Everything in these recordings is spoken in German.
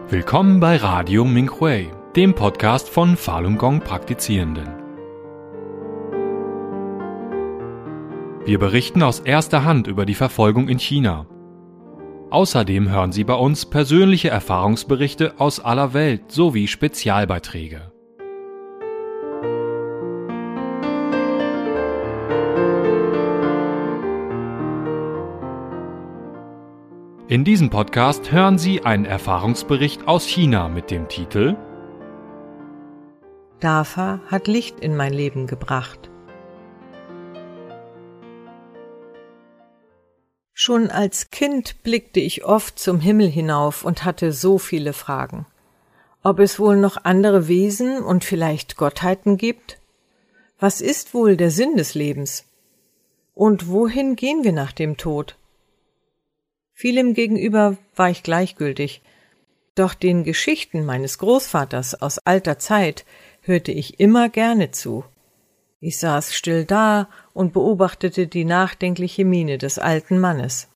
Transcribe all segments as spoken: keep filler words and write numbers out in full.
Willkommen bei Radio Minhui, dem Podcast von Falun Gong Praktizierenden. Wir berichten aus erster Hand über die Verfolgung in China. Außerdem hören Sie bei uns persönliche Erfahrungsberichte aus aller Welt sowie Spezialbeiträge. In diesem Podcast hören Sie einen Erfahrungsbericht aus China mit dem Titel Dafa hat Licht in mein Leben gebracht. Schon als Kind blickte ich oft zum Himmel hinauf und hatte so viele Fragen. Ob es wohl noch andere Wesen und vielleicht Gottheiten gibt? Was ist wohl der Sinn des Lebens? Und wohin gehen wir nach dem Tod? Vielem gegenüber war ich gleichgültig, doch den Geschichten meines Großvaters aus alter Zeit hörte ich immer gerne zu. Ich saß still da und beobachtete die nachdenkliche Miene des alten Mannes.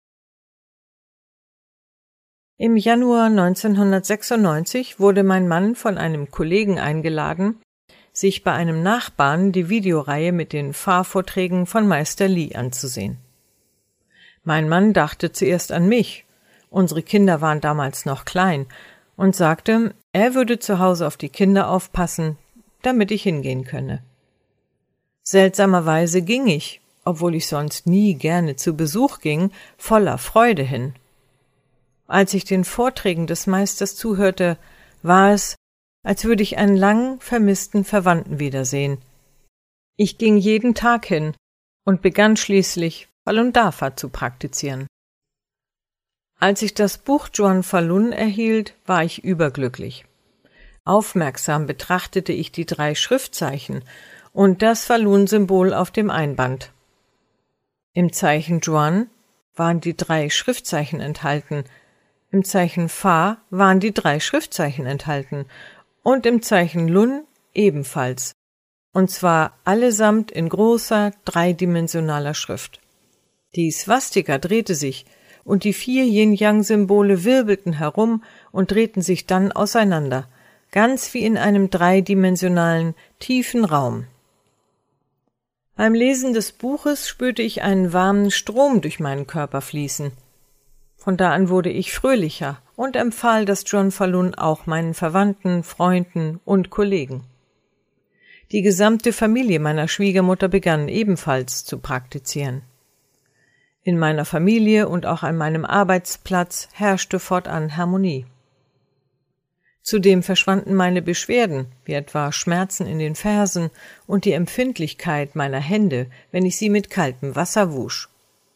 Im Januar neunzehnhundertsechsundneunzig wurde mein Mann von einem Kollegen eingeladen, sich bei einem Nachbarn die Videoreihe mit den Fahrvorträgen von Meister Li anzusehen. Mein Mann dachte zuerst an mich, unsere Kinder waren damals noch klein, und sagte, er würde zu Hause auf die Kinder aufpassen, damit ich hingehen könne. Seltsamerweise ging ich, obwohl ich sonst nie gerne zu Besuch ging, voller Freude hin. Als ich den Vorträgen des Meisters zuhörte, war es, als würde ich einen lang vermissten Verwandten wiedersehen. Ich ging jeden Tag hin und begann schließlich, Falun Dafa zu praktizieren. Als ich das Buch Zhuan Falun erhielt, war ich überglücklich. Aufmerksam betrachtete ich die drei Schriftzeichen und das Falun-Symbol auf dem Einband. Im Zeichen Zhuan waren die drei Schriftzeichen enthalten, im Zeichen Fa waren die drei Schriftzeichen enthalten und im Zeichen Lun ebenfalls, und zwar allesamt in großer, dreidimensionaler Schrift. Die Swastika drehte sich, und die vier Yin-Yang-Symbole wirbelten herum und drehten sich dann auseinander, ganz wie in einem dreidimensionalen, tiefen Raum. Beim Lesen des Buches spürte ich einen warmen Strom durch meinen Körper fließen. Von da an wurde ich fröhlicher und empfahl das Zhuan Falun auch meinen Verwandten, Freunden und Kollegen. Die gesamte Familie meiner Schwiegermutter begann ebenfalls zu praktizieren. In meiner Familie und auch an meinem Arbeitsplatz herrschte fortan Harmonie. Zudem verschwanden meine Beschwerden, wie etwa Schmerzen in den Fersen und die Empfindlichkeit meiner Hände, wenn ich sie mit kaltem Wasser wusch.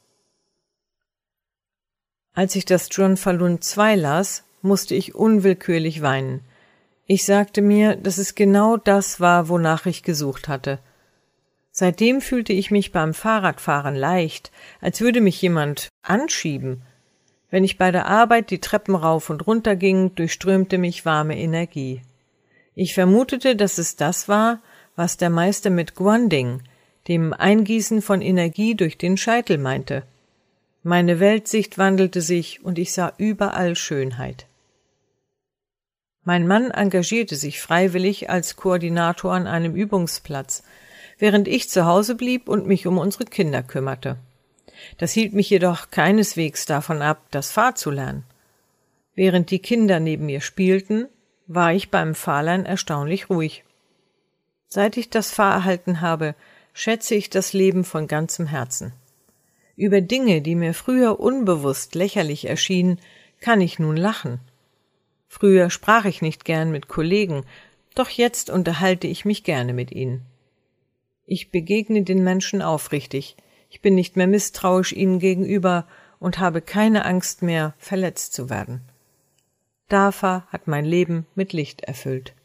Als ich das Zhuan Falun zwei las, musste ich unwillkürlich weinen. Ich sagte mir, dass es genau das war, wonach ich gesucht hatte. Seitdem fühlte ich mich beim Fahrradfahren leicht, als würde mich jemand anschieben. Wenn ich bei der Arbeit die Treppen rauf und runter ging, durchströmte mich warme Energie. Ich vermutete, dass es das war, was der Meister mit Guanding, dem Eingießen von Energie durch den Scheitel, meinte. Meine Weltsicht wandelte sich und ich sah überall Schönheit. Mein Mann engagierte sich freiwillig als Koordinator an einem Übungsplatz, während ich zu Hause blieb und mich um unsere Kinder kümmerte. Das hielt mich jedoch keineswegs davon ab, das Fahr zu lernen. Während die Kinder neben mir spielten, war ich beim Fahrlernen erstaunlich ruhig. Seit ich das Fahr erhalten habe, schätze ich das Leben von ganzem Herzen. Über Dinge, die mir früher unbewusst lächerlich erschienen, kann ich nun lachen. Früher sprach ich nicht gern mit Kollegen, doch jetzt unterhalte ich mich gerne mit ihnen. Ich begegne den Menschen aufrichtig, ich bin nicht mehr misstrauisch ihnen gegenüber und habe keine Angst mehr, verletzt zu werden. Dafa hat mein Leben mit Licht erfüllt.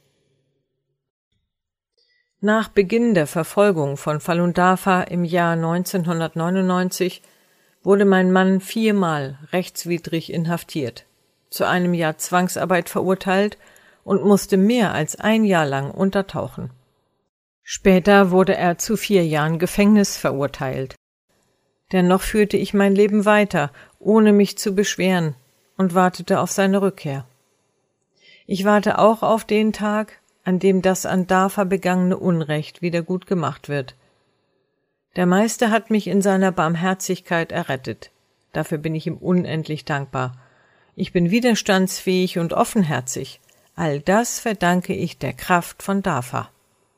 Nach Beginn der Verfolgung von Falun Dafa im Jahr neunzehnhundertneunundneunzig wurde mein Mann viermal rechtswidrig inhaftiert, zu einem Jahr Zwangsarbeit verurteilt und musste mehr als ein Jahr lang untertauchen. Später wurde er zu vier Jahren Gefängnis verurteilt. Dennoch führte ich mein Leben weiter, ohne mich zu beschweren, und wartete auf seine Rückkehr. Ich warte auch auf den Tag, an dem das an Dafa begangene Unrecht wieder gut gemacht wird. Der Meister hat mich in seiner Barmherzigkeit errettet. Dafür bin ich ihm unendlich dankbar. Ich bin widerstandsfähig und offenherzig. All das verdanke ich der Kraft von Dafa.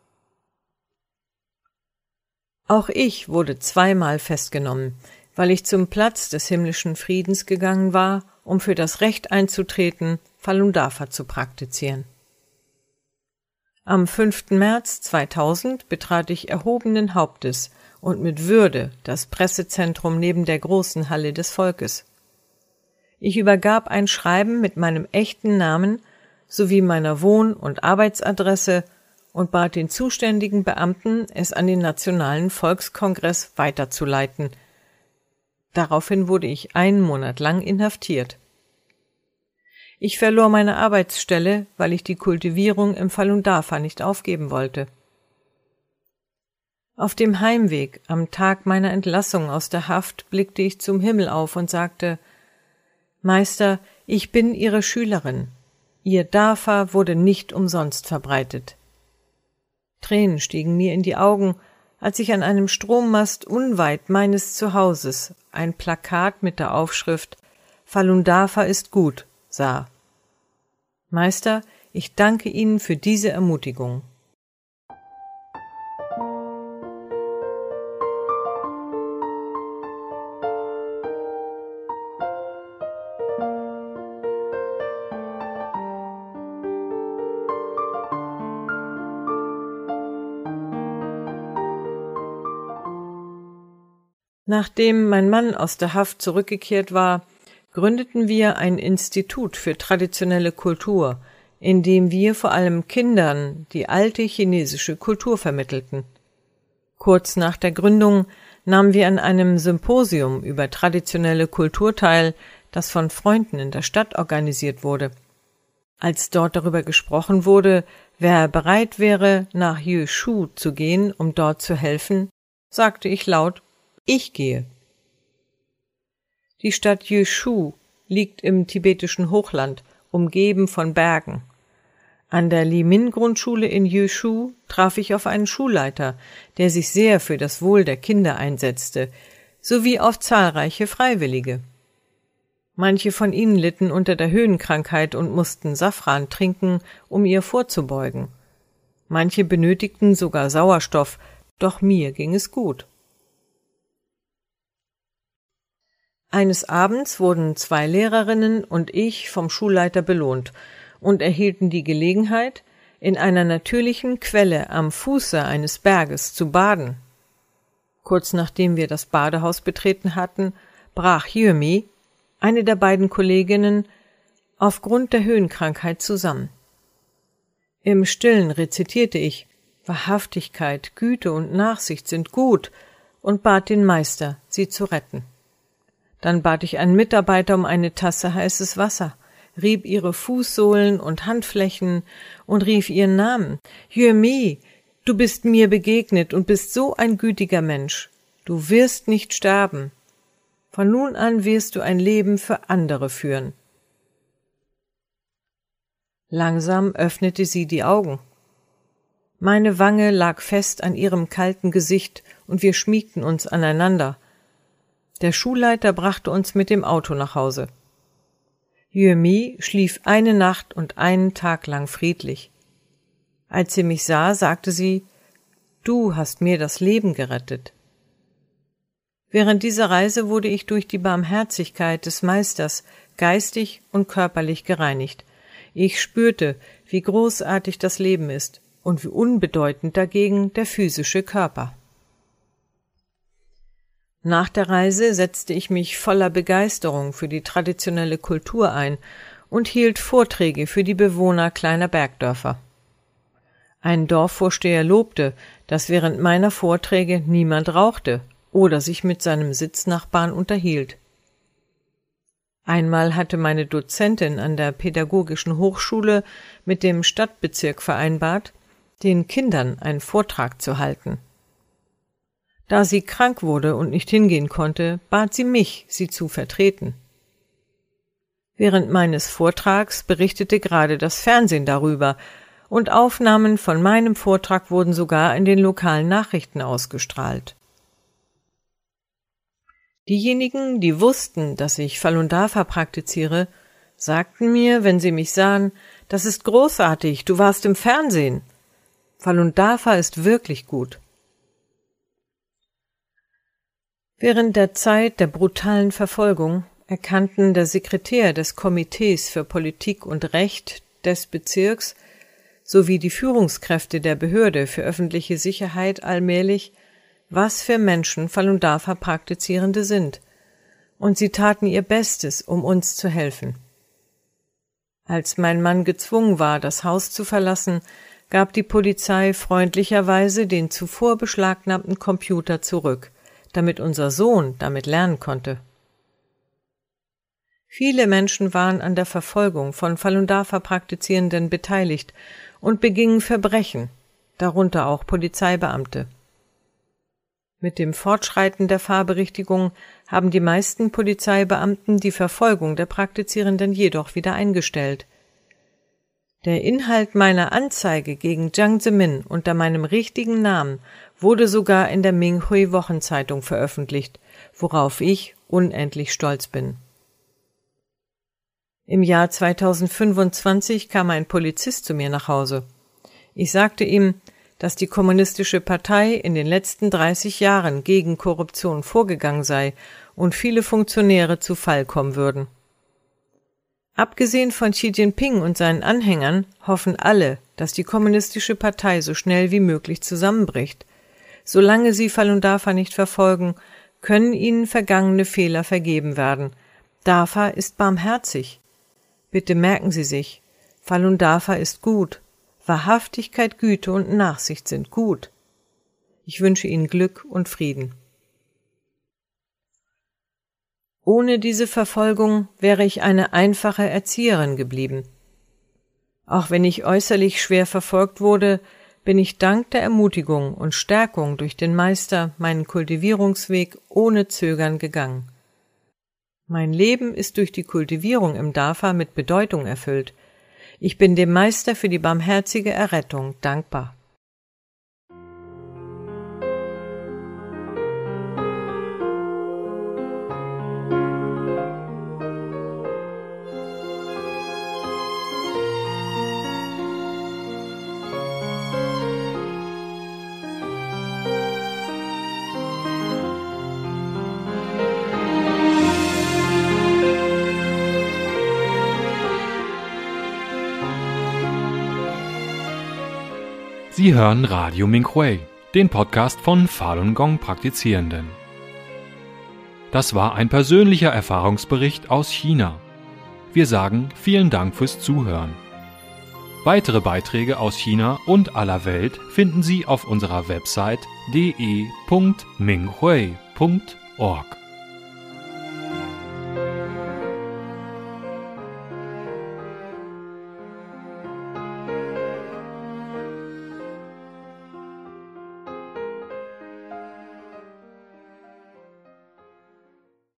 Auch ich wurde zweimal festgenommen, weil ich zum Platz des himmlischen Friedens gegangen war, um für das Recht einzutreten, Falun Dafa zu praktizieren. Am fünften März zweitausend betrat ich erhobenen Hauptes und mit Würde das Pressezentrum neben der großen Halle des Volkes. Ich übergab ein Schreiben mit meinem echten Namen sowie meiner Wohn- und Arbeitsadresse und bat den zuständigen Beamten, es an den Nationalen Volkskongress weiterzuleiten. Daraufhin wurde ich einen Monat lang inhaftiert. Ich verlor meine Arbeitsstelle, weil ich die Kultivierung im Falun Dafa nicht aufgeben wollte. Auf dem Heimweg, am Tag meiner Entlassung aus der Haft, blickte ich zum Himmel auf und sagte: Meister, ich bin Ihre Schülerin. Ihr Dafa wurde nicht umsonst verbreitet. Tränen stiegen mir in die Augen, als ich an einem Strommast unweit meines Zuhauses ein Plakat mit der Aufschrift »Falun Dafa ist gut« sah. Meister, ich danke Ihnen für diese Ermutigung. Nachdem mein Mann aus der Haft zurückgekehrt war, gründeten wir ein Institut für traditionelle Kultur, in dem wir vor allem Kindern die alte chinesische Kultur vermittelten. Kurz nach der Gründung nahmen wir an einem Symposium über traditionelle Kultur teil, das von Freunden in der Stadt organisiert wurde. Als dort darüber gesprochen wurde, wer bereit wäre, nach Yushu zu gehen, um dort zu helfen, sagte ich laut: Ich gehe. Die Stadt Yushu liegt im tibetischen Hochland, umgeben von Bergen. An der Limin-Grundschule in Yushu traf ich auf einen Schulleiter, der sich sehr für das Wohl der Kinder einsetzte, sowie auf zahlreiche Freiwillige. Manche von ihnen litten unter der Höhenkrankheit und mussten Safran trinken, um ihr vorzubeugen. Manche benötigten sogar Sauerstoff, doch mir ging es gut. Eines Abends wurden zwei Lehrerinnen und ich vom Schulleiter belohnt und erhielten die Gelegenheit, in einer natürlichen Quelle am Fuße eines Berges zu baden. Kurz nachdem wir das Badehaus betreten hatten, brach Hyumi, eine der beiden Kolleginnen, aufgrund der Höhenkrankheit zusammen. Im Stillen rezitierte ich: Wahrhaftigkeit, Güte und Nachsicht sind gut, und bat den Meister, sie zu retten. Dann bat ich einen Mitarbeiter um eine Tasse heißes Wasser, rieb ihre Fußsohlen und Handflächen und rief ihren Namen. Hyumi, du bist mir begegnet und bist so ein gütiger Mensch. Du wirst nicht sterben. Von nun an wirst du ein Leben für andere führen. Langsam öffnete sie die Augen. Meine Wange lag fest an ihrem kalten Gesicht und wir schmiegten uns aneinander. Der Schulleiter brachte uns mit dem Auto nach Hause. Hyumi schlief eine Nacht und einen Tag lang friedlich. Als sie mich sah, sagte sie: »Du hast mir das Leben gerettet.« Während dieser Reise wurde ich durch die Barmherzigkeit des Meisters geistig und körperlich gereinigt. Ich spürte, wie großartig das Leben ist und wie unbedeutend dagegen der physische Körper. Nach der Reise setzte ich mich voller Begeisterung für die traditionelle Kultur ein und hielt Vorträge für die Bewohner kleiner Bergdörfer. Ein Dorfvorsteher lobte, dass während meiner Vorträge niemand rauchte oder sich mit seinem Sitznachbarn unterhielt. Einmal hatte meine Dozentin an der Pädagogischen Hochschule mit dem Stadtbezirk vereinbart, den Kindern einen Vortrag zu halten. Da sie krank wurde und nicht hingehen konnte, bat sie mich, sie zu vertreten. Während meines Vortrags berichtete gerade das Fernsehen darüber, und Aufnahmen von meinem Vortrag wurden sogar in den lokalen Nachrichten ausgestrahlt. Diejenigen, die wussten, dass ich Falun Dafa praktiziere, sagten mir, wenn sie mich sahen, das ist großartig, du warst im Fernsehen. Falun Dafa ist wirklich gut. Während der Zeit der brutalen Verfolgung erkannten der Sekretär des Komitees für Politik und Recht des Bezirks sowie die Führungskräfte der Behörde für öffentliche Sicherheit allmählich, was für Menschen Falun Dafa Praktizierende sind, und sie taten ihr Bestes, um uns zu helfen. Als mein Mann gezwungen war, das Haus zu verlassen, gab die Polizei freundlicherweise den zuvor beschlagnahmten Computer zurück, damit unser Sohn damit lernen konnte. Viele Menschen waren an der Verfolgung von Falun Dafa Praktizierenden beteiligt und begingen Verbrechen, darunter auch Polizeibeamte. Mit dem Fortschreiten der Fahrberichtigung haben die meisten Polizeibeamten die Verfolgung der Praktizierenden jedoch wieder eingestellt. Der Inhalt meiner Anzeige gegen Jiang Zemin unter meinem richtigen Namen wurde sogar in der Minghui Wochenzeitung veröffentlicht, worauf ich unendlich stolz bin. Im Jahr zweitausendfünfundzwanzig kam ein Polizist zu mir nach Hause. Ich sagte ihm, dass die Kommunistische Partei in den letzten dreißig Jahren gegen Korruption vorgegangen sei und viele Funktionäre zu Fall kommen würden. Abgesehen von Xi Jinping und seinen Anhängern hoffen alle, dass die Kommunistische Partei so schnell wie möglich zusammenbricht. Solange sie Falun Dafa nicht verfolgen, können ihnen vergangene Fehler vergeben werden. Dafa ist barmherzig. Bitte merken Sie sich, Falun Dafa ist gut. Wahrhaftigkeit, Güte und Nachsicht sind gut. Ich wünsche Ihnen Glück und Frieden. Ohne diese Verfolgung wäre ich eine einfache Erzieherin geblieben. Auch wenn ich äußerlich schwer verfolgt wurde, bin ich dank der Ermutigung und Stärkung durch den Meister meinen Kultivierungsweg ohne Zögern gegangen. Mein Leben ist durch die Kultivierung im Dafa mit Bedeutung erfüllt. Ich bin dem Meister für die barmherzige Errettung dankbar. Sie hören Radio Minghui, den Podcast von Falun Gong Praktizierenden. Das war ein persönlicher Erfahrungsbericht aus China. Wir sagen vielen Dank fürs Zuhören. Weitere Beiträge aus China und aller Welt finden Sie auf unserer Website d e punkt minghui punkt org.